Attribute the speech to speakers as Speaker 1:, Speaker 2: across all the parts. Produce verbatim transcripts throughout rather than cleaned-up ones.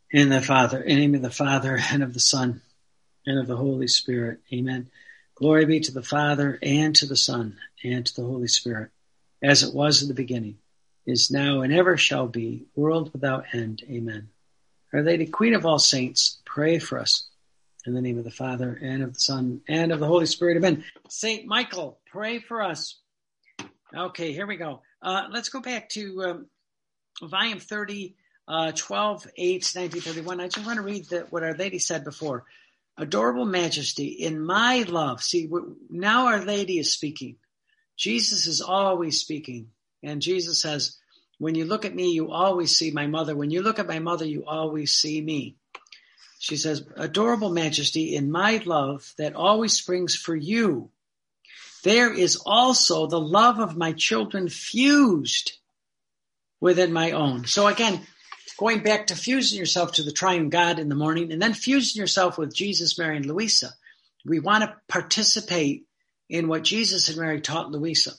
Speaker 1: In the Father, in the name of the Father, and of the Son, and of the Holy Spirit. Amen. Glory be to the Father, and to the Son, and to the Holy Spirit, as it was in the beginning, is now, and ever shall be, world without end. Amen. Our Lady, Queen of all saints, pray for us. In the name of the Father, and of the Son, and of the Holy Spirit. Amen. Saint Michael, pray for us. Okay, here we go. Uh, let's go back to um, volume thirty, Uh, twelve eight nineteen thirty-one. I just want to read the, what Our Lady said before. Adorable Majesty, in my love. See, now Our Lady is speaking. Jesus is always speaking. And Jesus says, when you look at me, you always see my mother. When you look at my mother, you always see me. She says, Adorable Majesty, in my love that always springs for you, there is also the love of my children fused within my own. So again, going back to fusing yourself to the triune God in the morning, and then fusing yourself with Jesus, Mary, and Louisa. We want to participate in what Jesus and Mary taught Louisa.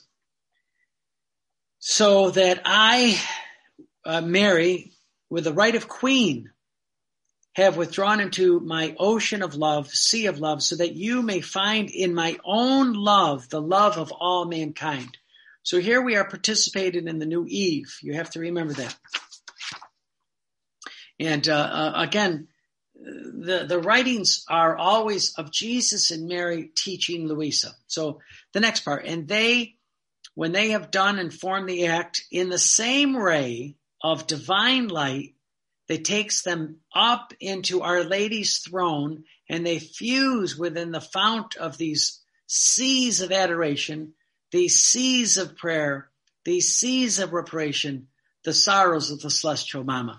Speaker 1: So that I, uh, Mary, with the right of queen, have withdrawn into my ocean of love, sea of love, so that you may find in my own love the love of all mankind. So here we are participating in the new Eve. You have to remember that. And uh, uh, again, the, the writings are always of Jesus and Mary teaching Louisa. So the next part, and they, when they have done and formed the act in the same ray of divine light, they takes them up into Our Lady's throne, and they fuse within the fount of these seas of adoration, these seas of prayer, these seas of reparation, the sorrows of the celestial mama.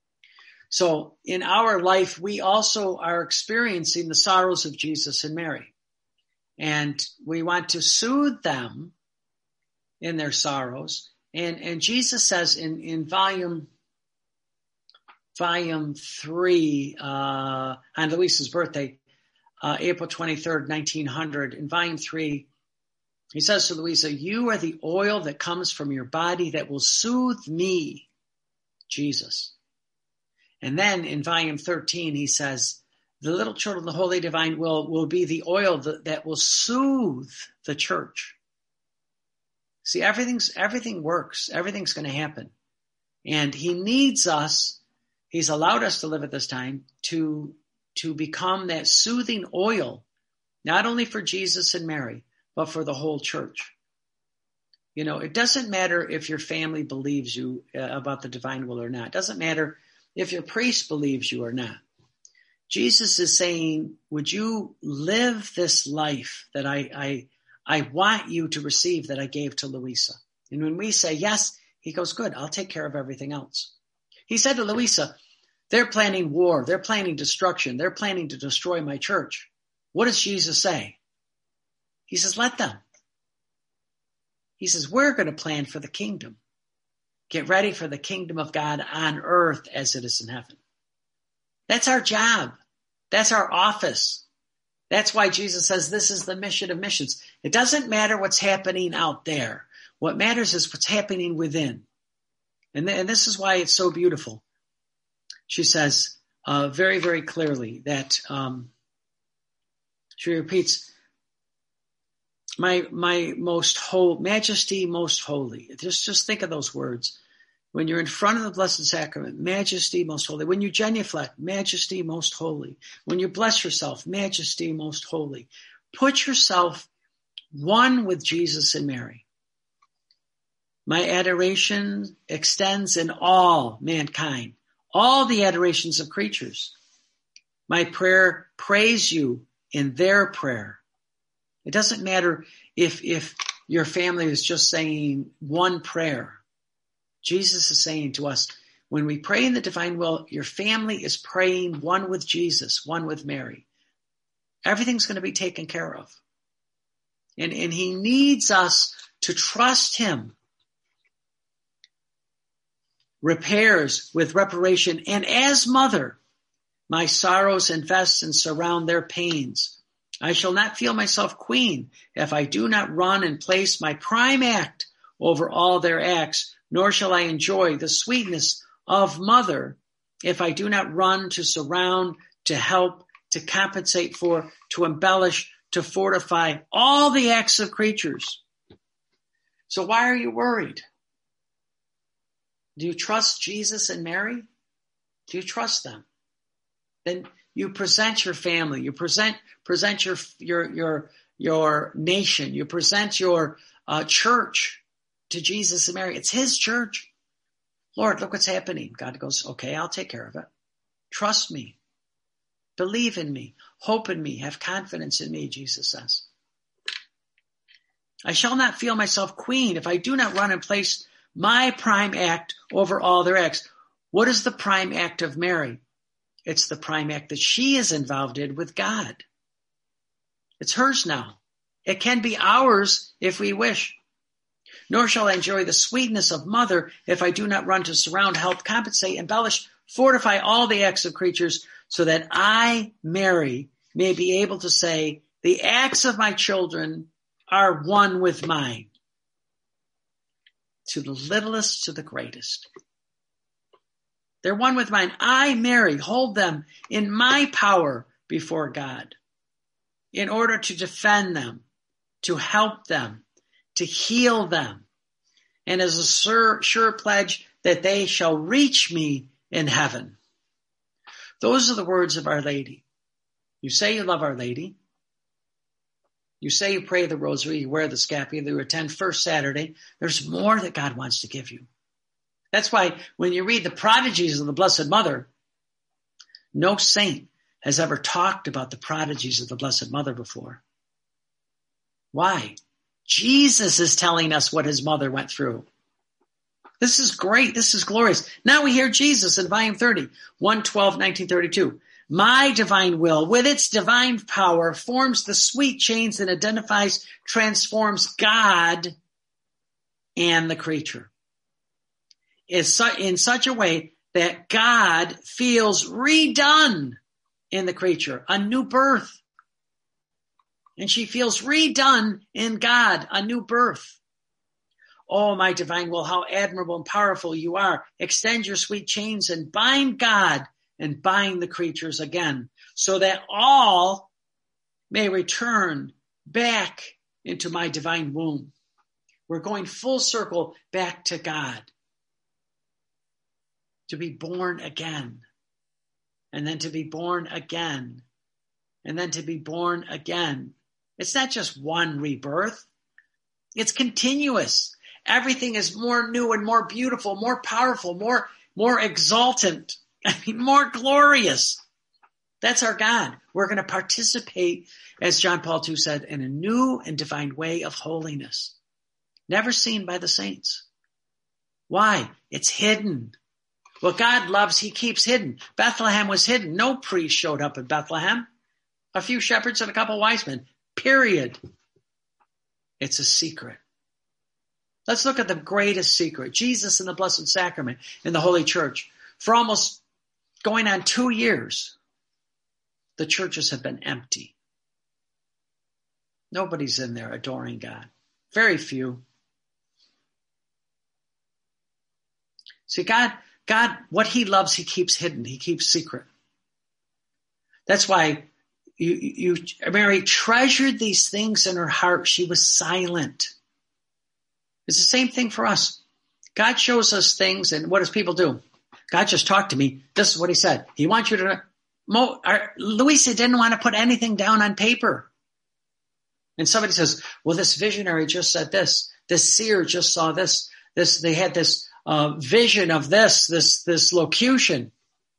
Speaker 1: So in our life, we also are experiencing the sorrows of Jesus and Mary. And we want to soothe them in their sorrows. And, and Jesus says in, in volume, volume three, uh, on Louisa's birthday, uh, April twenty-third, nineteen hundred, in volume three, he says to Louisa, you are the oil that comes from your body that will soothe me, Jesus. And then in volume thirteen, he says, the little children of the Holy Divine will, will be the oil that, that will soothe the church. See, everything's, everything works. Everything's going to happen. And he needs us. He's allowed us to live at this time to, to become that soothing oil, not only for Jesus and Mary, but for the whole church. You know, it doesn't matter if your family believes you uh, about the divine will or not. It doesn't matter if your priest believes you or not. Jesus is saying, would you live this life that I, I, I want you to receive that I gave to Louisa? And when we say yes, he goes, good, I'll take care of everything else. He said to Louisa, they're planning war. They're planning destruction. They're planning to destroy my church. What does Jesus say? He says, let them. He says, we're going to plan for the kingdom. Get ready for the kingdom of God on earth as it is in heaven. That's our job. That's our office. That's why Jesus says this is the mission of missions. It doesn't matter what's happening out there. What matters is what's happening within. And, th- and this is why it's so beautiful. She says uh, very, very clearly that um, she repeats, My my most holy, Majesty most holy. Just, just think of those words. When you're in front of the Blessed Sacrament, Majesty most holy. When you genuflect, Majesty most holy. When you bless yourself, Majesty most holy. Put yourself one with Jesus and Mary. My adoration extends in all mankind, all the adorations of creatures. My prayer praise you in their prayer. It doesn't matter if, if your family is just saying one prayer. Jesus is saying to us, when we pray in the divine will, your family is praying one with Jesus, one with Mary. Everything's going to be taken care of. And, and he needs us to trust him. Repairs with reparation. And as mother, my sorrows invest and surround their pains. I shall not feel myself queen if I do not run and place my prime act over all their acts, nor shall I enjoy the sweetness of mother if I do not run to surround, to help, to compensate for, to embellish, to fortify all the acts of creatures. So why are you worried? Do you trust Jesus and Mary? Do you trust them? Then you present your family, you present present your your your your nation, you present your uh, church to Jesus and Mary. It's his church. Lord, look what's happening. God goes, okay, I'll take care of it. Trust me. Believe in me. Hope in me. Have confidence in me, Jesus says. I shall not feel myself queen if I do not run and place my prime act over all their acts. What is the prime act of Mary? It's the prime act that she is involved in with God. It's hers now. It can be ours if we wish. Nor shall I enjoy the sweetness of mother if I do not run to surround, help, compensate, embellish, fortify all the acts of creatures, so that I, Mary, may be able to say, the acts of my children are one with mine. To the littlest to the greatest. They're one with mine. I, Mary, hold them in my power before God in order to defend them, to help them, to heal them, and as a sure, sure pledge that they shall reach me in heaven. Those are the words of Our Lady. You say you love Our Lady. You say you pray the rosary, you wear the scapular, you attend First Saturday. There's more that God wants to give you. That's why when you read the prodigies of the Blessed Mother, no saint has ever talked about the prodigies of the Blessed Mother before. Why? Jesus is telling us what his mother went through. This is great. This is glorious. Now we hear Jesus in volume thirty, one twelve nineteen thirty-two. My divine will, with its divine power, forms the sweet chains and identifies, transforms God and the creature. Is in such a way that God feels redone in the creature, a new birth. And she feels redone in God, a new birth. Oh, my divine will, how admirable and powerful you are. Extend your sweet chains and bind God and bind the creatures again, so that all may return back into my divine womb. We're going full circle back to God. To be born again, and then to be born again, and then to be born again. It's not just one rebirth. It's continuous. Everything is more new and more beautiful, more powerful, more, more exultant, I mean, more glorious. That's our God. We're going to participate, as John Paul the Second said, in a new and divine way of holiness, never seen by the saints. Why? It's hidden. What God loves, he keeps hidden. Bethlehem was hidden. No priest showed up in Bethlehem. A few shepherds and a couple wise men. Period. It's a secret. Let's look at the greatest secret. Jesus in the Blessed Sacrament in the Holy Church. For almost going on two years, the churches have been empty. Nobody's in there adoring God. Very few. See, God... God, what he loves, he keeps hidden. He keeps secret. That's why you, you, Mary treasured these things in her heart. She was silent. It's the same thing for us. God shows us things, and what does people do? God just talked to me. This is what he said. He wants you to... Mo, our, Louisa didn't want to put anything down on paper. And somebody says, well, this visionary just said this. This seer just saw this. This, they had this... Uh, vision of this, this, this locution.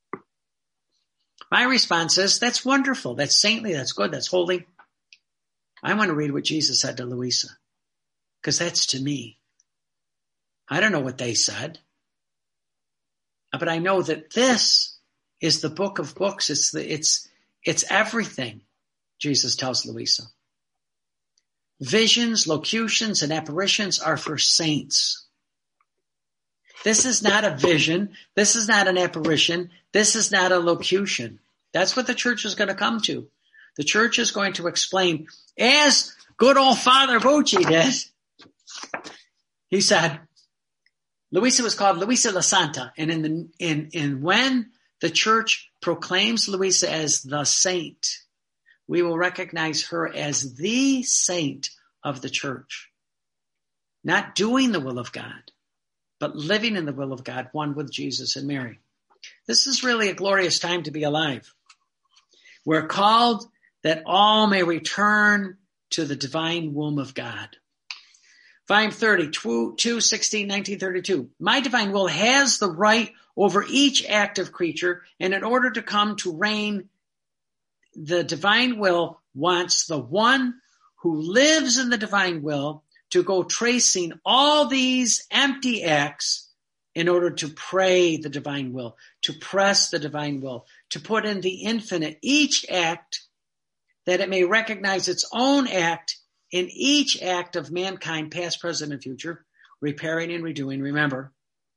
Speaker 1: My response is, that's wonderful. That's saintly. That's good. That's holy. I want to read what Jesus said to Louisa, because that's to me. I don't know what they said, but I know that this is the book of books. It's the, it's, it's everything. Jesus tells Louisa. Visions, locutions, and apparitions are for saints. This is not a vision. This is not an apparition. This is not a locution. That's what the church is going to come to. The church is going to explain, as good old Father Bucci did. He said, Luisa was called Luisa la Santa. And in the, in, in when the church proclaims Louisa as the saint, we will recognize her as the saint of the church. Not doing the will of God, but living in the will of God, one with Jesus and Mary. This is really a glorious time to be alive. We're called that all may return to the divine womb of God. Volume thirty, two sixteen, nineteen thirty-two. My divine will has the right over each active creature, and in order to come to reign, the divine will wants the one who lives in the divine will to go tracing all these empty acts in order to pray the divine will, to press the divine will, to put in the infinite each act, that it may recognize its own act in each act of mankind, past, present, and future, repairing and redoing, remember,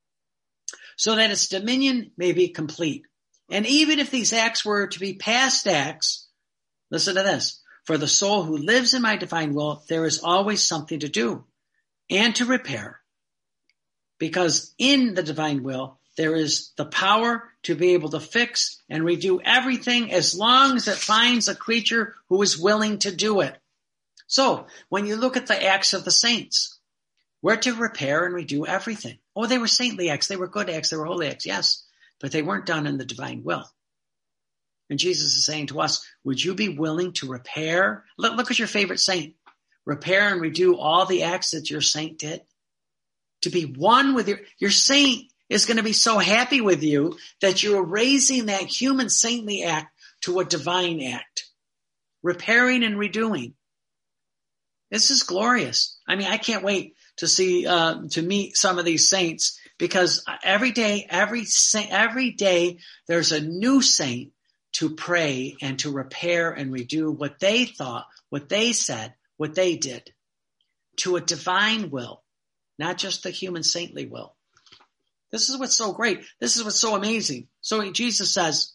Speaker 1: so that its dominion may be complete. And even if these acts were to be past acts, listen to this, for the soul who lives in my divine will, there is always something to do and to repair, because in the divine will, there is the power to be able to fix and redo everything as long as it finds a creature who is willing to do it. So when you look at the acts of the saints, we're to repair and redo everything. Oh, they were saintly acts. They were good acts. They were holy acts. Yes, but they weren't done in the divine will. And Jesus is saying to us, would you be willing to repair? Look, look at your favorite saint. Repair and redo all the acts that your saint did. To be one with your, your saint is going to be so happy with you that you're raising that human saintly act to a divine act. Repairing and redoing. This is glorious. I mean, I can't wait to see, uh, to meet some of these saints, because every day, every saint, every day there's a new saint to pray and to repair and redo what they thought, what they said, what they did, to a divine will, not just the human saintly will. This is what's so great. This is what's so amazing. So Jesus says,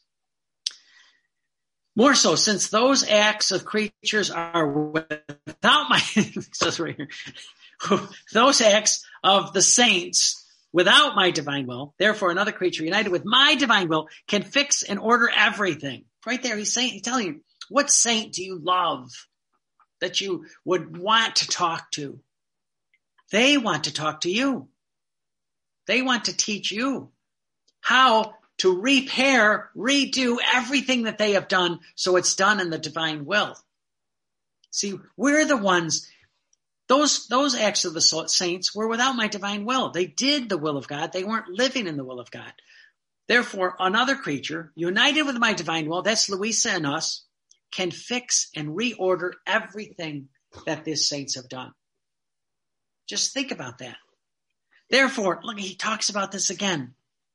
Speaker 1: more so, since those acts of creatures are without my, right here, those acts of the saints without my divine will, therefore another creature united with my divine will can fix and order everything. Right there, he's saying, he's telling you, what saint do you love that you would want to talk to? They want to talk to you. They want to teach you how to repair, redo everything that they have done so it's done in the divine will. See, we're the ones, those, those acts of the saints were without my divine will. They did the will of God. They weren't living in the will of God. Therefore, another creature united with my divine will, that's Louisa and us, can fix and reorder everything that these saints have done. Just think about that. Therefore, look, he talks about this again.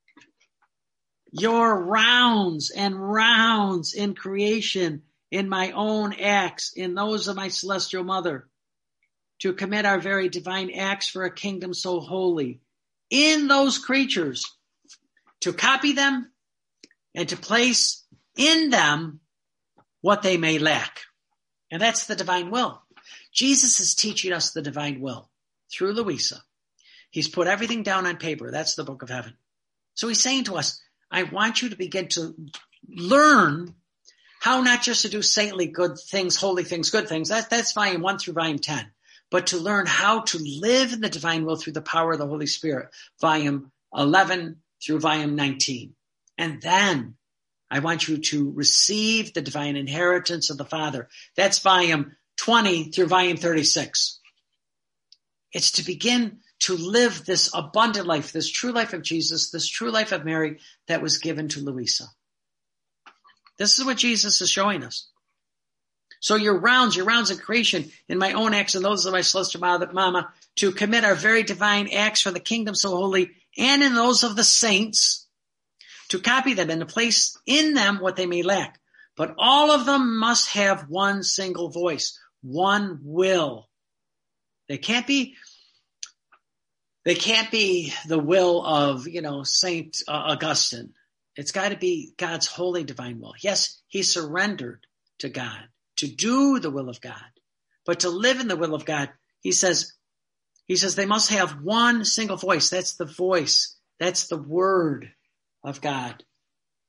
Speaker 1: Your rounds and rounds in creation, in my own acts, in those of my celestial mother, to commit our very divine acts for a kingdom so holy, in those creatures, to copy them and to place in them what they may lack. And that's the divine will. Jesus is teaching us the divine will through Louisa. He's put everything down on paper. That's the book of heaven. So he's saying to us, I want you to begin to learn how not just to do saintly good things, holy things, good things. That, that's volume one through volume ten. But to learn how to live in the divine will through the power of the Holy Spirit. Volume eleven through volume nineteen. And then I want you to receive the divine inheritance of the Father. That's volume twenty through volume thirty-six. It's to begin to live this abundant life, this true life of Jesus, this true life of Mary that was given to Louisa. This is what Jesus is showing us. So your rounds, your rounds of creation in my own acts and those of my celestial mama, to commit our very divine acts for the kingdom so holy, and in those of the saints, to copy them and to place in them what they may lack. But all of them must have one single voice, one will. They can't be They can't be the will of, you know, Saint uh, Augustine. It's got to be God's holy divine will. Yes, he surrendered to God to do the will of God, but to live in the will of God, he says, he says they must have one single voice. That's the voice. That's the word of God.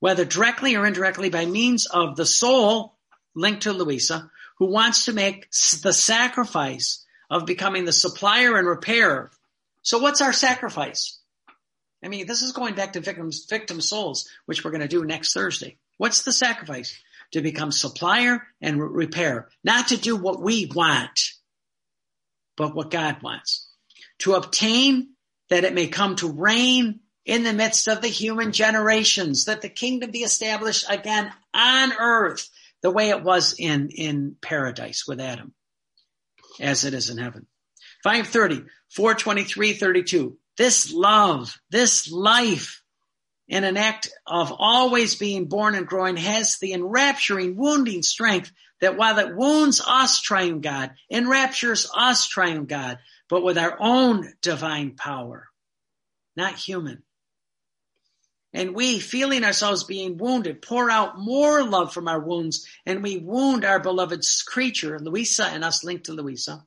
Speaker 1: whether directly or indirectly by means of the soul linked to Louisa, who wants to make the sacrifice of becoming the supplier and repairer. So what's our sacrifice? I mean, this is going back to victims, victim souls, which we're going to do next Thursday. What's the sacrifice? To become supplier and repair, not to do what we want, but what God wants. To obtain that it may come to reign in the midst of the human generations, that the kingdom be established again on earth, the way it was in, in paradise with Adam, as it is in heaven. five thirty, four twenty-three, thirty-two. This love, this life, in an act of always being born and growing, has the enrapturing, wounding strength that while it wounds us, triune God, enraptures us, triune God, but with our own divine power, not human. And we, feeling ourselves being wounded, pour out more love from our wounds, and we wound our beloved creature, Louisa, and us linked to Louisa.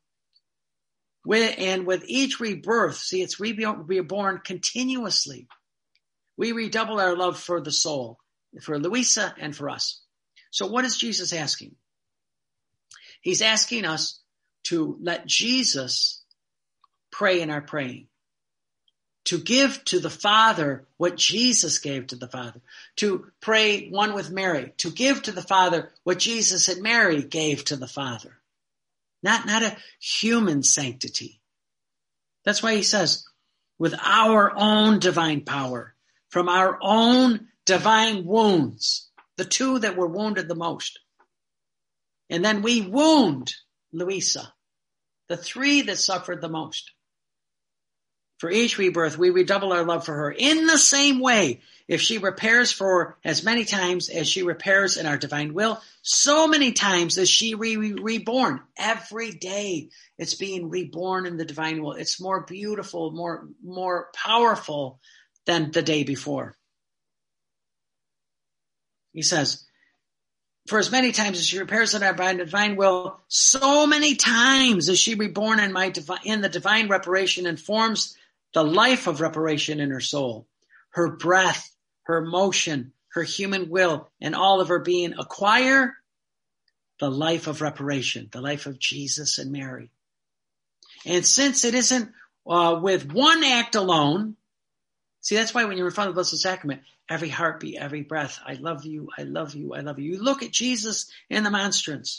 Speaker 1: And with each rebirth, see, it's reborn continuously. We redouble our love for the soul, for Louisa and for us. So what is Jesus asking? He's asking us to let Jesus pray in our praying, to give to the Father what Jesus gave to the Father, to pray one with Mary, to give to the Father what Jesus and Mary gave to the Father. Not, not a human sanctity. That's why he says, with our own divine power, from our own divine wounds, the two that were wounded the most. And then we wound Louisa, the three that suffered the most. For each rebirth, we redouble our love for her in the same way. If she repairs for as many times as she repairs in our divine will, so many times as she re- re- reborn. Every day it's being reborn in the divine will. It's more beautiful, more, more powerful than the day before. He says, for as many times as she repairs in our divine will, so many times is she reborn in my divi- in the divine reparation and forms the life of reparation in her soul. Her breath, her motion, her human will, and all of her being acquire the life of reparation, the life of Jesus and Mary. And since it isn't uh, with one act alone, see, that's why when you're in front of the Blessed Sacrament, every heartbeat, every breath, I love you, I love you, I love you. You look at Jesus in the monstrance.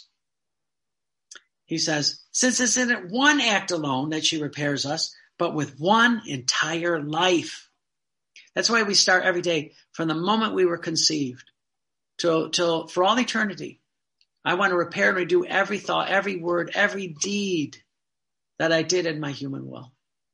Speaker 1: He says, since it's in one act alone that she repairs us, but with one entire life. That's why we start every day from the moment we were conceived till, till for all eternity. I want to repair and redo every thought, every word, every deed that I did in my human will,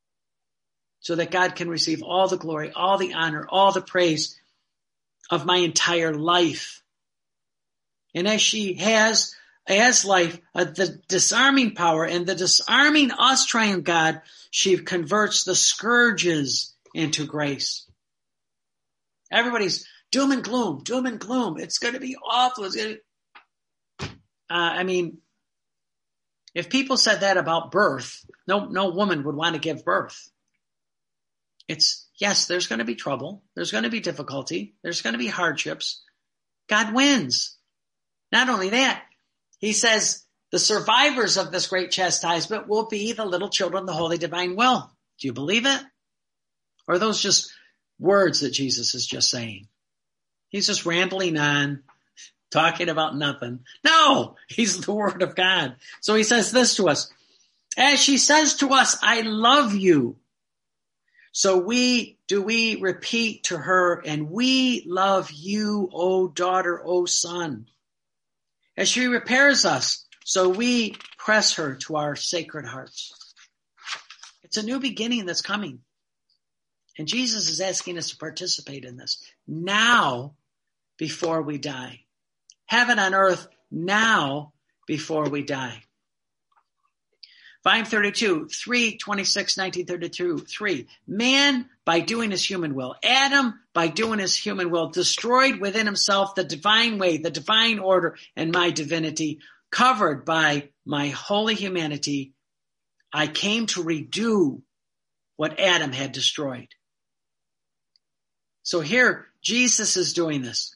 Speaker 1: so that God can receive all the glory, all the honor, all the praise of my entire life. And as she has, as life, uh, the disarming power and the disarming us, triune God, she converts the scourges into grace. Everybody's doom and gloom, doom and gloom. It's going to be awful. It's going to, uh, I mean, if people said that about birth, no, no woman would want to give birth. It's, yes, there's going to be trouble. There's going to be difficulty. There's going to be hardships. God wins. Not only that, he says the survivors of this great chastisement will be the little children of the holy divine will. Do you believe it? Or are those just words that Jesus is just saying? He's just rambling on, talking about nothing. No, he's the Word of God. So he says this to us. As she says to us, I love you. So we, do we repeat to her, and we love you, O daughter, O son. As she repairs us, so we press her to our sacred hearts. It's a new beginning that's coming. And Jesus is asking us to participate in this now before we die. Heaven on earth now before we die. five thirty-two, three twenty-six, nineteen thirty-two, three. Man, by doing his human will. Adam, by doing his human will, destroyed within himself the divine way, the divine order, and my divinity. Covered by my holy humanity, I came to redo what Adam had destroyed. So here, Jesus is doing this.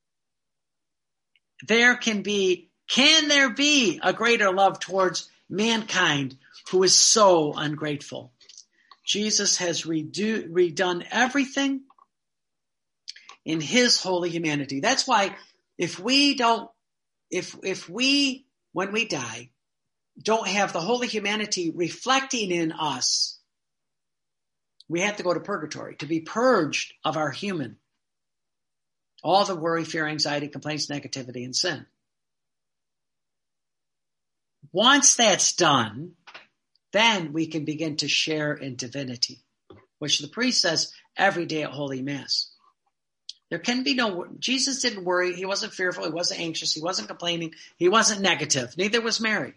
Speaker 1: There can be, can there be a greater love towards mankind who is so ungrateful? Jesus has redo, redone everything in his holy humanity. That's why if we don't, if, if we, when we die, don't have the holy humanity reflecting in us, we have to go to purgatory to be purged of our human. All the worry, fear, anxiety, complaints, negativity, and sin. Once that's done, then we can begin to share in divinity, which the priest says every day at Holy Mass. There can be no, Jesus didn't worry. He wasn't fearful. He wasn't anxious. He wasn't complaining. He wasn't negative. Neither was Mary.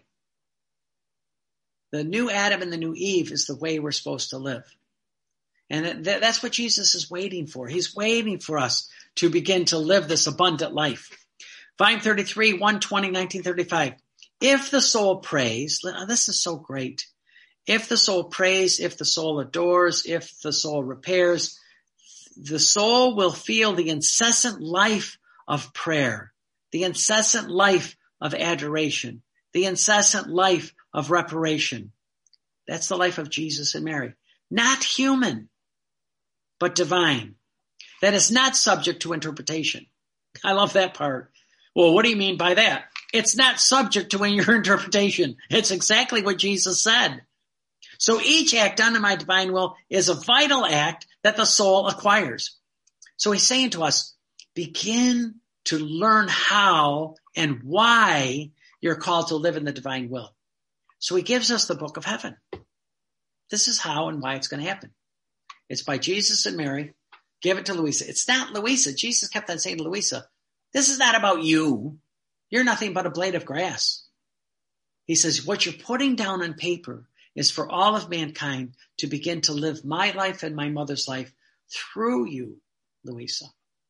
Speaker 1: The new Adam and the new Eve is the way we're supposed to live. And that's what Jesus is waiting for. He's waiting for us to begin to live this abundant life. Volume thirty-three, one twenty, nineteen thirty-five. If the soul prays, this is so great. If the soul prays, if the soul adores, if the soul repairs, the soul will feel the incessant life of prayer, the incessant life of adoration, the incessant life of reparation. That's the life of Jesus and Mary. Not human, but divine. That is not subject to interpretation. I love that part. Well, what do you mean by that? It's not subject to your interpretation. It's exactly what Jesus said. So each act done in my divine will is a vital act that the soul acquires. So he's saying to us, begin to learn how and why you're called to live in the divine will. So he gives us the book of heaven. This is how and why it's going to happen. It's by Jesus and Mary. Give it to Louisa. It's not Louisa. Jesus kept on saying to Louisa, this is not about you. You're nothing but a blade of grass. He says, what you're putting down on paper is for all of mankind to begin to live my life and my mother's life through you, Louisa.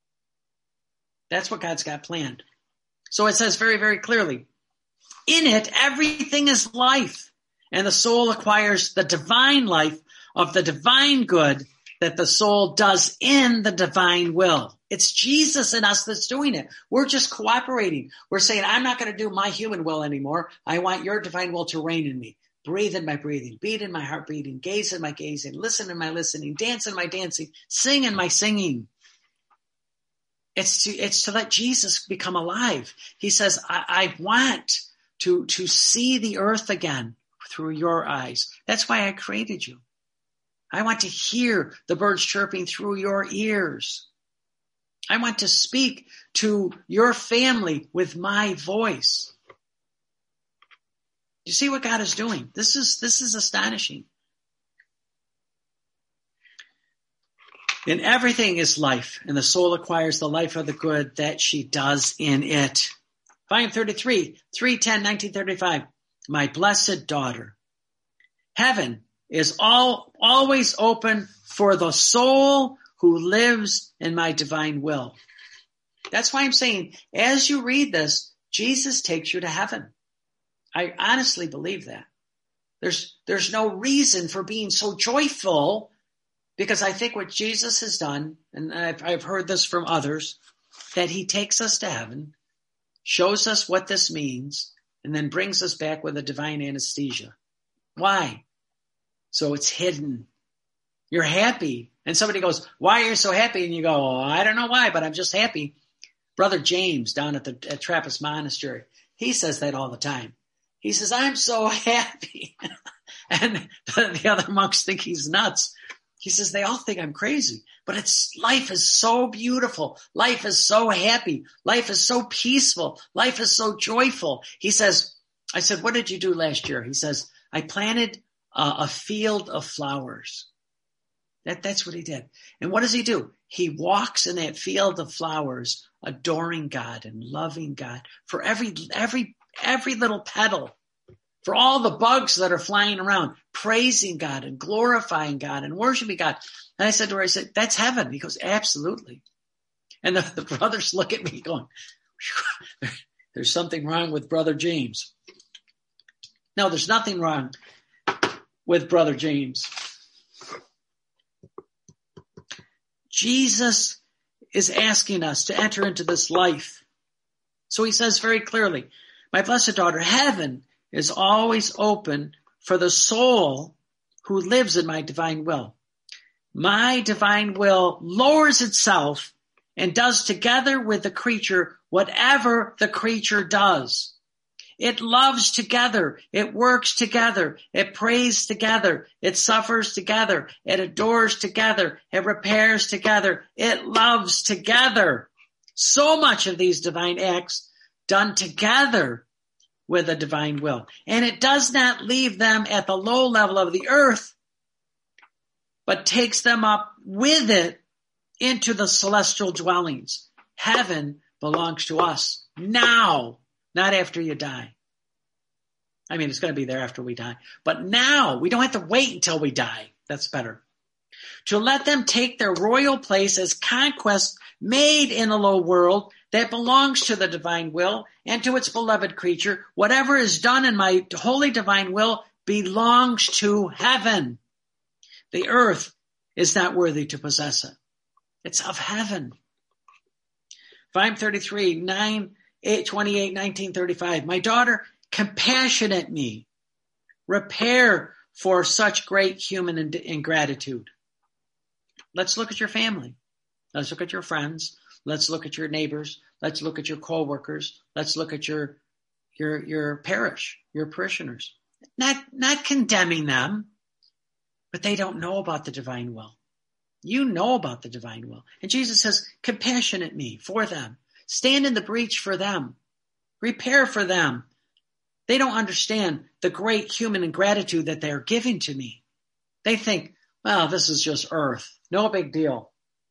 Speaker 1: That's what God's got planned. So it says very, very clearly, in it, everything is life, and the soul acquires the divine life of the divine good that the soul does in the divine will. It's Jesus in us that's doing it. We're just cooperating. We're saying, I'm not going to do my human will anymore. I want your divine will to reign in me. Breathe in my breathing, beat in my heart beating, gaze in my gazing, listen in my listening, dance in my dancing, sing in my singing. It's to, it's to let Jesus become alive. He says, I, I want to, to see the earth again through your eyes. That's why I created you. I want to hear the birds chirping through your ears. I want to speak to your family with my voice. You see what God is doing? This is, this is astonishing. In everything is life, and the soul acquires the life of the good that she does in it. Volume thirty-three, three ten, nineteen thirty-five. My blessed daughter, heaven is all always open for the soul who lives in my divine will. That's why I'm saying, as you read this, Jesus takes you to heaven. I honestly believe that. There's, there's no reason for being so joyful, because I think what Jesus has done, and I've, I've heard this from others, that he takes us to heaven, shows us what this means, and then brings us back with a divine anesthesia. Why? So it's hidden. You're happy. And somebody goes, why are you so happy? And you go, oh, I don't know why, but I'm just happy. Brother James down at the at Trappist Monastery, he says that all the time. He says, I'm so happy. And the, the other monks think he's nuts. He says, they all think I'm crazy, but it's, life is so beautiful. Life is so happy. Life is so peaceful. Life is so joyful. He says, I said, what did you do last year? He says, I planted uh, a field of flowers. That, that's what he did. And what does he do? He walks in that field of flowers, adoring God and loving God for every, every, every little petal, for all the bugs that are flying around, praising God and glorifying God and worshiping God. And I said to her, I said, that's heaven. He goes, absolutely. And the, the brothers look at me going, there's something wrong with Brother James. No, there's nothing wrong with Brother James. Jesus is asking us to enter into this life. So he says very clearly, my blessed daughter, heaven is always open for the soul who lives in my divine will. My divine will lowers itself and does together with the creature whatever the creature does. It loves together. It works together. It prays together. It suffers together. It adores together. It repairs together. It loves together. So much of these divine acts done together with a divine will. And it does not leave them at the low level of the earth, but takes them up with it into the celestial dwellings. Heaven belongs to us now, not after you die. I mean, it's going to be there after we die. But now, we don't have to wait until we die. That's better. To let them take their royal place as conquest made in a low world that belongs to the divine will and to its beloved creature. Whatever is done in my holy divine will belongs to heaven. The earth is not worthy to possess it. It's of heaven. Psalm thirty-three, nine, eight, twenty-eight, nineteen, thirty-five. My daughter, compassionate me. Repair for such great human ingratitude. Let's look at your family. Let's look at your friends. Let's look at your neighbors. Let's look at your co-workers. Let's look at your, your, your parish, your parishioners. Not, not condemning them, but they don't know about the divine will. You know about the divine will. And Jesus says, compassionate me for them. Stand in the breach for them. Repair for them. They don't understand the great human ingratitude that they're giving to me. They think, well, this is just earth. No big deal.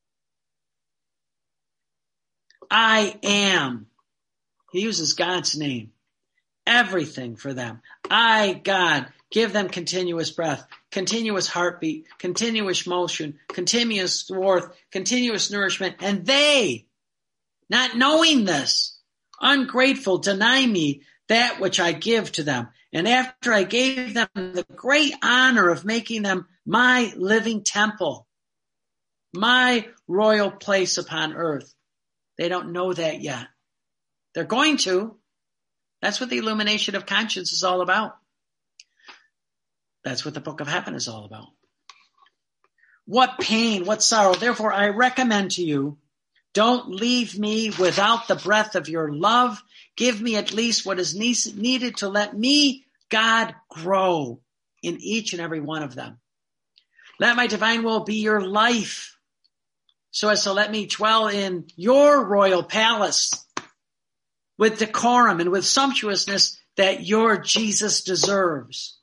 Speaker 1: I am. He uses God's name. Everything for them. I, God, give them continuous breath, continuous heartbeat, continuous motion, continuous warmth, continuous nourishment. And they, not knowing this, ungrateful, deny me that which I give to them. And after I gave them the great honor of making them my living temple, my royal place upon earth, they don't know that yet. They're going to. That's what the illumination of conscience is all about. That's what the book of heaven is all about. What pain, what sorrow. Therefore, I recommend to you, don't leave me without the breath of your love. Give me at least what is needed to let me, God, grow in each and every one of them. Let my divine will be your life, so as to let me dwell in your royal palace with decorum and with sumptuousness that your Jesus deserves.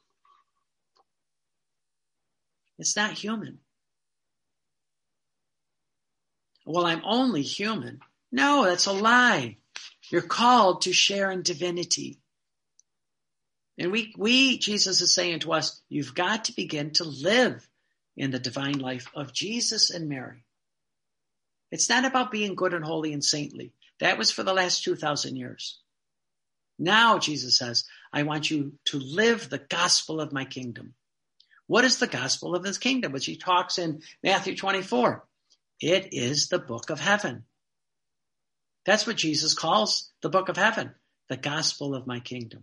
Speaker 1: It's not human. Well, I'm only human. No, that's a lie. You're called to share in divinity. And we, we, Jesus is saying to us, you've got to begin to live in the divine life of Jesus and Mary. It's not about being good and holy and saintly. That was for the last two thousand years. Now, Jesus says, I want you to live the gospel of my kingdom. What is the gospel of his kingdom? Which he talks in Matthew twenty-four. It is the book of heaven. That's what Jesus calls the book of heaven, the gospel of my kingdom.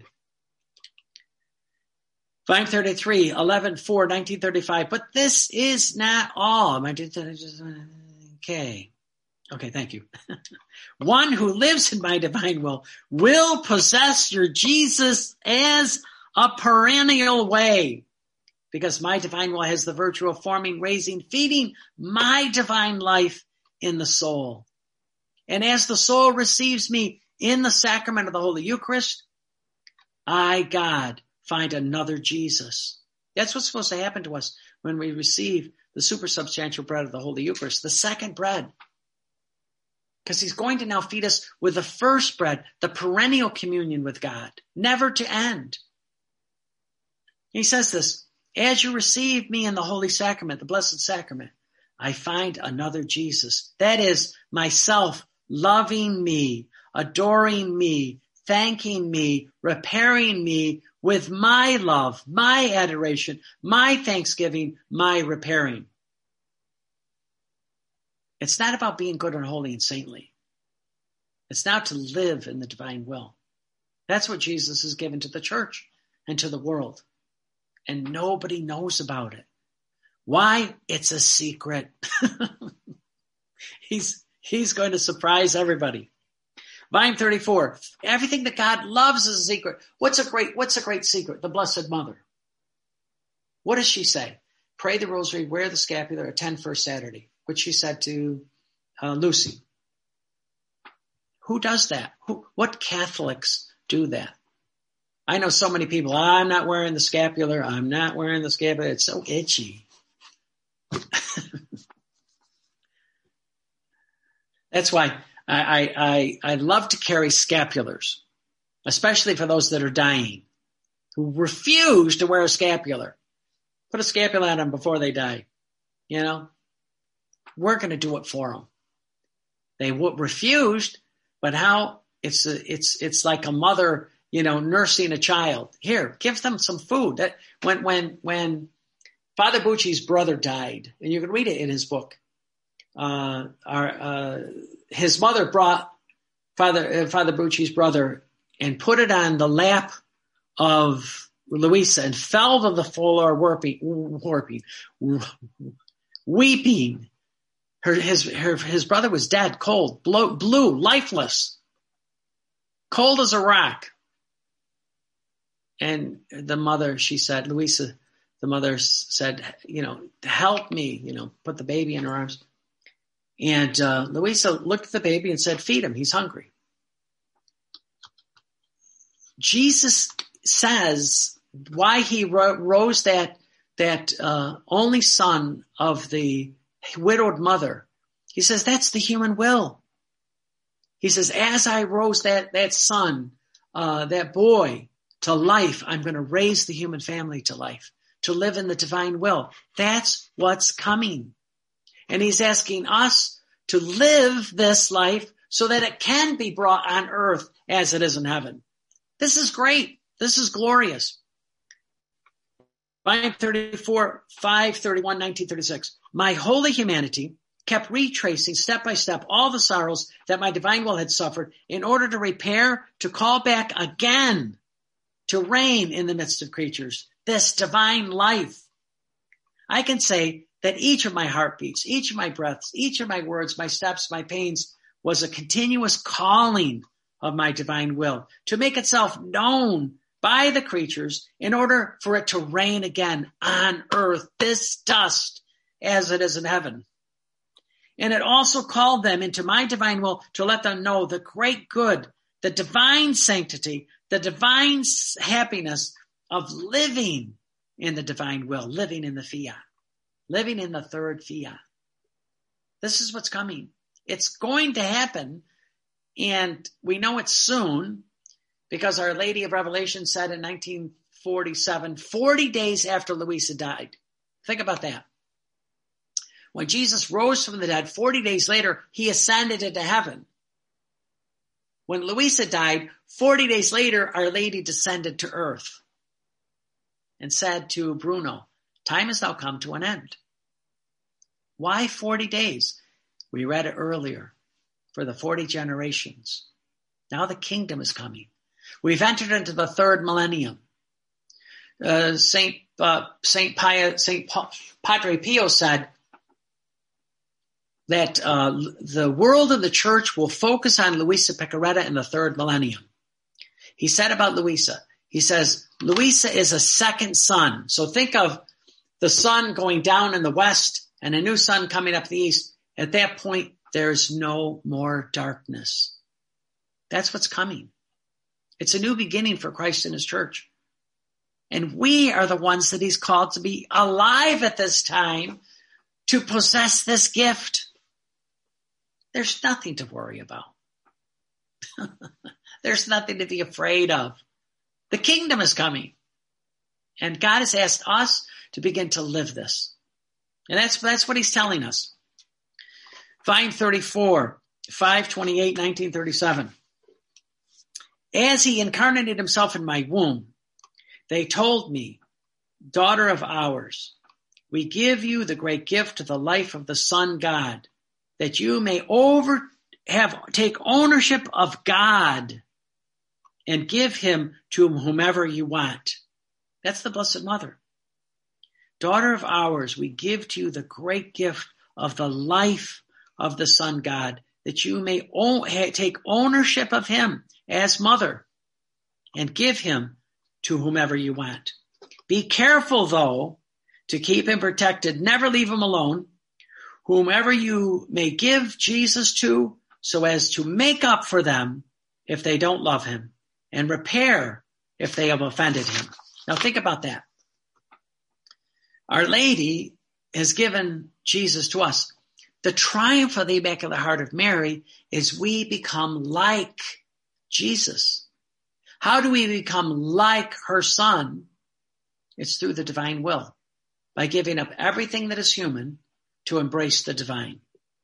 Speaker 1: Psalm thirty-three, eleven, four, nineteen thirty-five. But this is not all. Okay. Okay, thank you. One who lives in my divine will will possess your Jesus as a perennial way, because my divine will has the virtue of forming, raising, feeding my divine life in the soul. And as the soul receives me in the sacrament of the Holy Eucharist, I, God, find another Jesus. That's what's supposed to happen to us when we receive the supersubstantial bread of the Holy Eucharist, the second bread. Because he's going to now feed us with the first bread, the perennial communion with God, never to end. He says this, as you receive me in the Holy Sacrament, the Blessed Sacrament, I find another Jesus. That is myself loving me, adoring me, thanking me, repairing me with my love, my adoration, my thanksgiving, my repairing. It's not about being good and holy and saintly. It's now to live in the divine will. That's what Jesus has given to the church and to the world. And nobody knows about it. Why? It's a secret. he's, he's going to surprise everybody. Volume thirty-four. Everything that God loves is a secret. What's a great, what's a great secret? The Blessed Mother. What does she say? Pray the rosary, wear the scapular, attend First Saturday, which she said to uh, Lucy. Who does that? Who, what Catholics do that? I know so many people, I'm not wearing the scapular, I'm not wearing the scapular. It's so itchy. That's why I, I, I love to carry scapulars, especially for those that are dying, who refuse to wear a scapular. Put a scapular on them before they die. You know, we're going to do it for them. They w- refused, but how it's a, it's it's like a mother, you know, nursing a child. Here, give them some food. That when when when Father Bucci's brother died, and you can read it in his book. Uh, our uh, his mother brought Father uh, Father Bucci's brother and put it on the lap of Luisa and fell to the floor, warping, warping, weeping. Her his her his brother was dead, cold, blue, blue, lifeless, cold as a rock. And the mother, she said, Luisa, the mother said, you know, help me, you know, put the baby in her arms. And uh, Luisa looked at the baby and said, feed him, he's hungry. Jesus says why he ro- rose that that uh, only son of the widowed mother. He says, that's the human will. He says, as I rose that, that son, uh, that boy to life, I'm going to raise the human family to life, to live in the divine will. That's what's coming. And he's asking us to live this life so that it can be brought on earth as it is in heaven. This is great. This is glorious. Volume thirty-four, five thirty-one, nineteen thirty-six. My holy humanity kept retracing step by step all the sorrows that my divine will had suffered in order to repair, to call back again, to reign in the midst of creatures, this divine life. I can say that each of my heartbeats, each of my breaths, each of my words, my steps, my pains was a continuous calling of my divine will to make itself known by the creatures in order for it to reign again on earth, this dust, as it is in heaven. And it also called them into my divine will to let them know the great good, the divine sanctity, the divine happiness of living in the divine will, living in the fiat, living in the third fiat. This is what's coming. It's going to happen, and we know it soon, because Our Lady of Revelation said in nineteen forty-seven, forty days after Luisa died. Think about that. When Jesus rose from the dead, forty days later, he ascended into heaven. When Luisa died, forty days later, Our Lady descended to earth and said to Bruno, time has now come to an end. Why forty days? We read it earlier. For the forty generations. Now the kingdom is coming. We've entered into the third millennium. Uh, Saint uh, Saint Pio, Saint pa- Padre Pio said that uh, the world and the church will focus on Luisa Piccarreta in the third millennium. He said about Luisa, he says, Luisa is a second sun. So think of the sun going down in the west and a new sun coming up the east. At that point, there's no more darkness. That's what's coming. It's a new beginning for Christ and his church. And we are the ones that he's called to be alive at this time to possess this gift. There's nothing to worry about. There's nothing to be afraid of. The kingdom is coming. And God has asked us to begin to live this. And that's, that's what he's telling us. Volume thirty-four, five twenty-eight, nineteen thirty-seven. As he incarnated himself in my womb, they told me, daughter of ours, we give you the great gift of the life of the Son God. that you may over have take ownership of God and give him to whomever you want. That's the Blessed Mother. Daughter of ours, we give to you the great gift of the life of the Son God, that you may own, take ownership of him as mother and give him to whomever you want. Be careful, though, to keep him protected. Never leave him alone. Whomever you may give Jesus to, so as to make up for them if they don't love him, and repair if they have offended him. Now think about that. Our Lady has given Jesus to us. The triumph of the Immaculate Heart of Mary is we become like Jesus. How do we become like her Son? It's through the divine will, by giving up everything that is human to embrace the divine.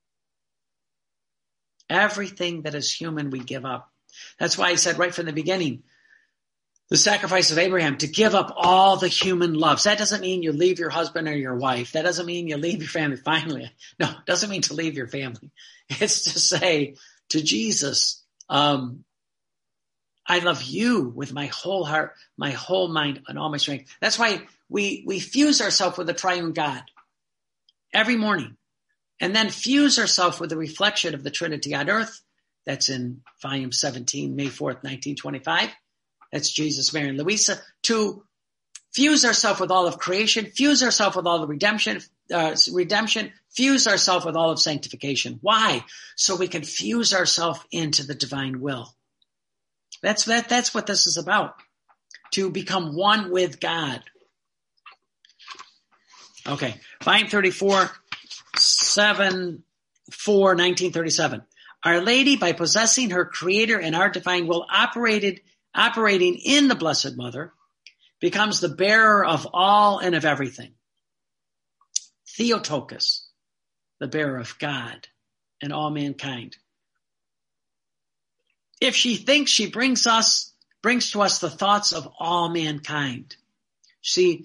Speaker 1: Everything that is human we give up. That's why I said right from the beginning, the sacrifice of Abraham, to give up all the human loves. That doesn't mean you leave your husband or your wife. That doesn't mean you leave your family. Finally, no, it doesn't mean to leave your family. It's to say to Jesus, um, I love you with my whole heart, my whole mind, and all my strength. That's why we, we fuse ourselves with the triune God every morning, and then fuse ourselves with the reflection of the Trinity on earth. That's in volume seventeen, May fourth, nineteen twenty-five. That's Jesus, Mary, and Louisa. To fuse ourselves with all of creation, fuse ourselves with all the redemption, uh, redemption, fuse ourselves with all of sanctification. Why? So we can fuse ourselves into the divine will. That's that. That's what this is about. To become one with God. Okay, volume thirty-four, seven, four, nineteen thirty-seven. Our Lady, by possessing her Creator and our divine will, operated, operating in the Blessed Mother, becomes the bearer of all and of everything. Theotokos, the bearer of God and all mankind. If she thinks, she brings us, brings to us the thoughts of all mankind. See,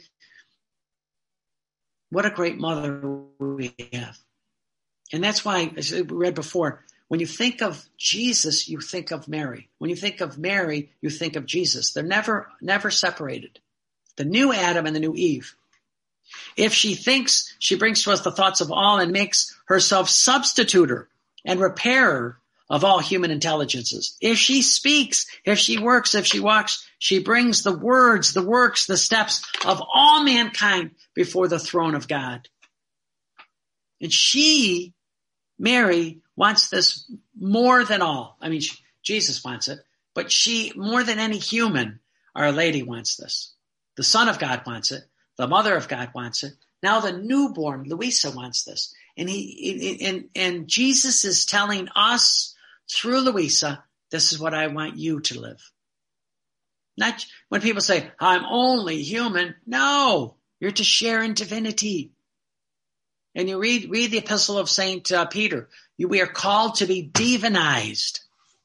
Speaker 1: what a great mother we have. And that's why, as we read before, when you think of Jesus, you think of Mary. When you think of Mary, you think of Jesus. They're never, never separated. The new Adam and the new Eve. If she thinks, she brings to us the thoughts of all and makes herself substituter and repairer of all human intelligences. If she speaks, if she works, if she walks, she brings the words, the works, the steps of all mankind before the throne of God. And she, Mary, wants this more than all. I mean, she, Jesus wants it, but she, more than any human, Our Lady wants this. The Son of God wants it. The Mother of God wants it. Now the newborn, Louisa, wants this. And he, and, and Jesus is telling us through Louisa, this is what I want you to live. Not when people say, I'm only human. No, you're to share in divinity. And you read, read the epistle of Saint uh, Peter. You, we are called to be divinized.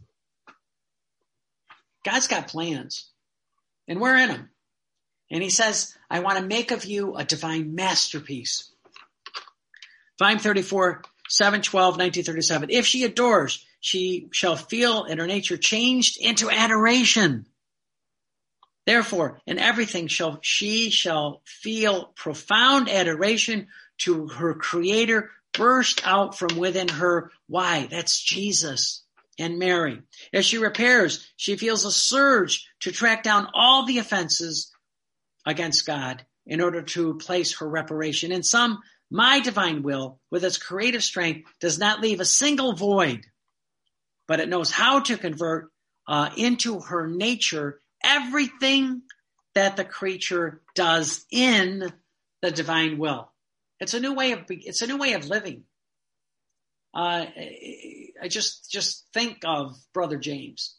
Speaker 1: God's got plans, and we're in them. And he says, I want to make of you a divine masterpiece. Volume thirty-four, seven twelve, nineteen thirty-seven. If she adores, she shall feel in her nature changed into adoration. Therefore, in everything shall she shall feel profound adoration to her Creator burst out from within her. Why? That's Jesus and Mary. As she repairs, she feels a surge to track down all the offenses against God in order to place her reparation. In sum, my divine will, with its creative strength, does not leave a single void, but it knows how to convert uh, into her nature everything that the creature does in the divine will. It's a new way of it's a new way of living. Uh, I just just think of Brother James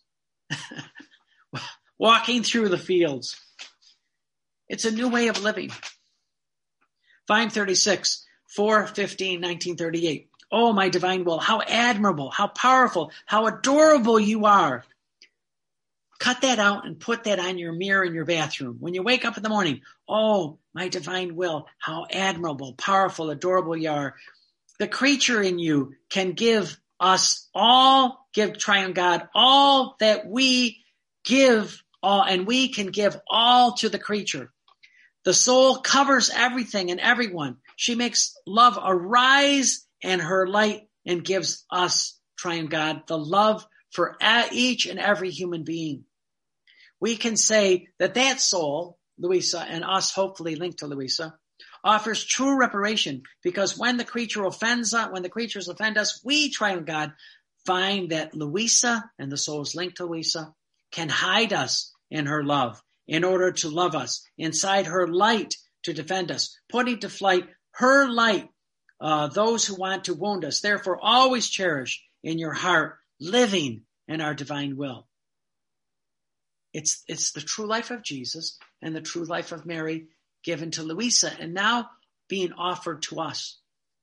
Speaker 1: walking through the fields. It's a new way of living. Volume thirty-six, four fifteen, nineteen thirty-eight. Oh, my divine will, how admirable, how powerful, how adorable you are. Cut that out and put that on your mirror in your bathroom. When you wake up in the morning, oh, my divine will, how admirable, powerful, adorable you are. The creature in you can give us all, give Triune God all that we give all, and we can give all to the creature. The soul covers everything and everyone. She makes love arise in her light and gives us, Triune God, the love for each and every human being. We can say that that soul, Louisa, and us hopefully linked to Louisa, offers true reparation, because when the creature offends us, when the creatures offend us, we, Triune God, find that Louisa and the souls linked to Louisa can hide us in her love in order to love us, inside her light to defend us, putting to flight her light, uh, those who want to wound us. Therefore, always cherish in your heart, living in our divine will. It's, it's the true life of Jesus and the true life of Mary given to Louisa and now being offered to us.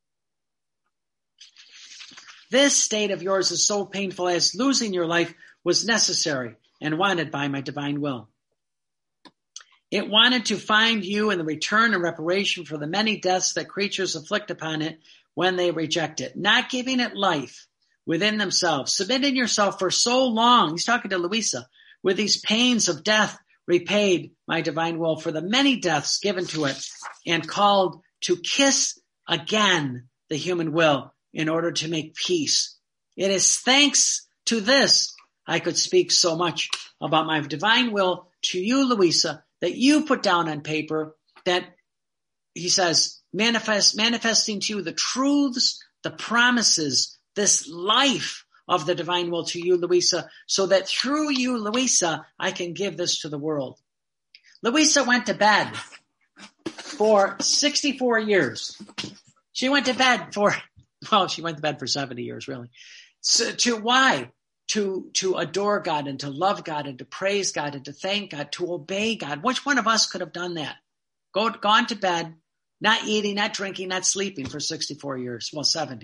Speaker 1: This state of yours is so painful as losing your life was necessary and wanted by my divine will. It wanted to find you in the return and reparation for the many deaths that creatures inflict upon it when they reject it, not giving it life within themselves, submitting yourself for so long. He's talking to Louisa, with these pains of death repaid my divine will for the many deaths given to it and called to kiss again the human will in order to make peace. It is thanks to this I could speak so much about my divine will to you, Louisa, that you put down on paper, that he says, manifest, manifesting to you the truths, the promises, this life of the divine will to you, Louisa, so that through you, Louisa, I can give this to the world. Louisa went to bed for sixty-four years. She went to bed for, well, she went to bed for seventy years, really. So to why? To, to adore God and to love God and to praise God and to thank God, to obey God. Which one of us could have done that? Go, gone to bed, not eating, not drinking, not sleeping for sixty-four years. Well, seventy.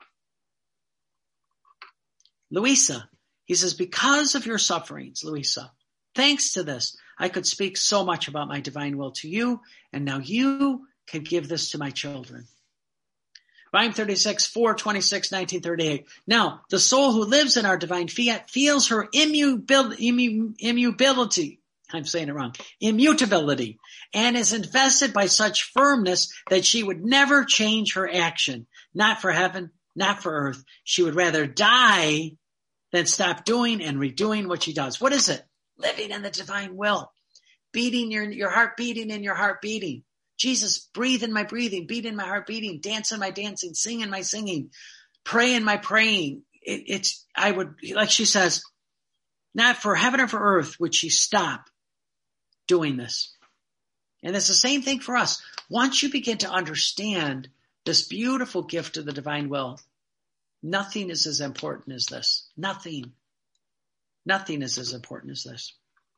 Speaker 1: Louisa, he says, because of your sufferings, Louisa, thanks to this, I could speak so much about my divine will to you, and now you can give this to my children. Volume thirty-six, four twenty-six, nineteen thirty-eight. Now, the soul who lives in our divine fiat feels her immubil- immu- immutability. I'm saying it wrong. Immutability, and is invested by such firmness that she would never change her action. Not for heaven, not for earth. She would rather die than stop doing and redoing what she does. What is it? Living in the divine will. Beating your, your heart beating in your heart beating. Jesus, breathe in my breathing, beat in my heart beating, dance in my dancing, sing in my singing, pray in my praying. It, it's, I would, like she says, not for heaven or for earth would she stop doing this. And it's the same thing for us. Once you begin to understand this beautiful gift of the divine will, nothing is as important as this. Nothing. Nothing is as important as this.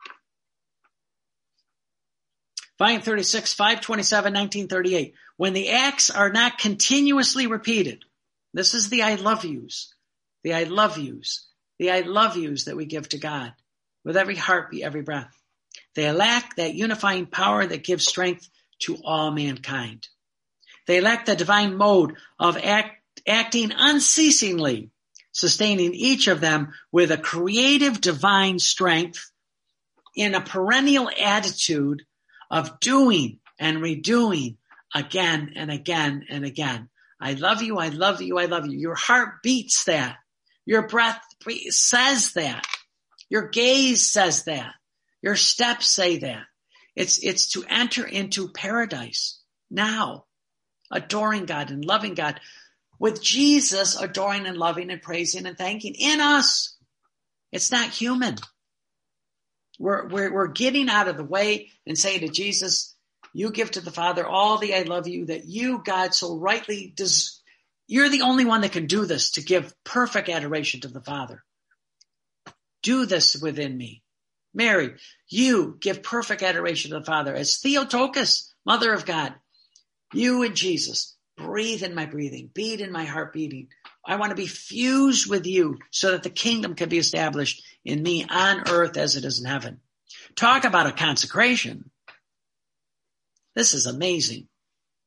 Speaker 1: Volume thirty-six, five twenty-seven, nineteen thirty-eight. When the acts are not continuously repeated, this is the I love yous, the I love yous, the I love yous that we give to God with every heartbeat, every breath. They lack that unifying power that gives strength to all mankind. They lack the divine mode of act, acting unceasingly, sustaining each of them with a creative divine strength in a perennial attitude of doing and redoing again and again and again. I love you, I love you, I love you. Your heart beats that. Your breath says that. Your gaze says that. Your steps say that. It's, it's to enter into paradise now, adoring God and loving God, with Jesus adoring and loving and praising and thanking in us. It's not human. We're, we're, we're getting out of the way and saying to Jesus, you give to the Father all the I love you that you, God, so rightly does. You're the only one that can do this, to give perfect adoration to the Father. Do this within me. Mary, you give perfect adoration to the Father as Theotokos, Mother of God. You and Jesus, breathe in my breathing, beat in my heart beating. I want to be fused with you so that the kingdom can be established in me on earth as it is in heaven. Talk about a consecration. This is amazing.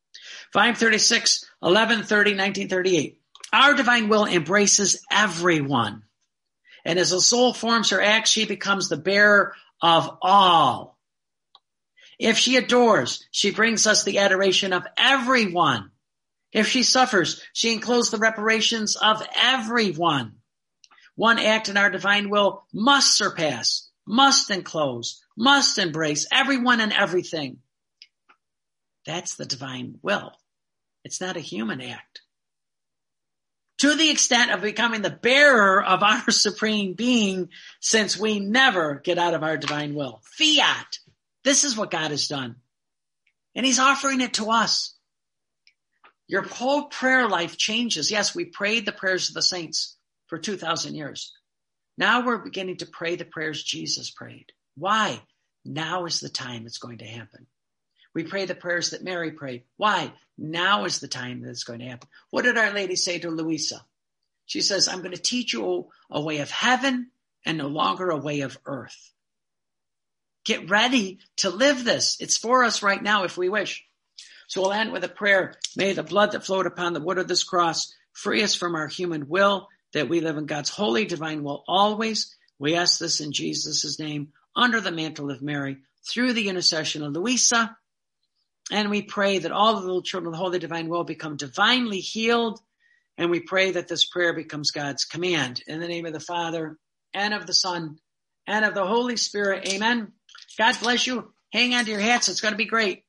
Speaker 1: Volume thirty-six, eleven thirty, nineteen thirty-eight. Our divine will embraces everyone. And as the soul forms her act, she becomes the bearer of all. If she adores, she brings us the adoration of everyone. If she suffers, she includes the reparations of everyone. One act in our divine will must surpass, must enclose, must embrace everyone and everything. That's the divine will. It's not a human act. To the extent of becoming the bearer of our supreme being, since we never get out of our divine will. Fiat. This is what God has done. And he's offering it to us. Your whole prayer life changes. Yes, we prayed the prayers of the saints for two thousand years. Now we're beginning to pray the prayers Jesus prayed. Why? Now is the time it's going to happen. We pray the prayers that Mary prayed. Why? Now is the time that it's going to happen. What did Our Lady say to Louisa? She says, I'm going to teach you a way of heaven and no longer a way of earth. Get ready to live this. It's for us right now if we wish. So we'll end with a prayer. May the blood that flowed upon the wood of this cross free us from our human will, that we live in God's holy divine will always. We ask this in Jesus' name, under the mantle of Mary, through the intercession of Louisa. And we pray that all the little children of the holy divine will become divinely healed. And we pray that this prayer becomes God's command. In the name of the Father, and of the Son, and of the Holy Spirit. Amen. God bless you. Hang on to your hats. It's going to be great.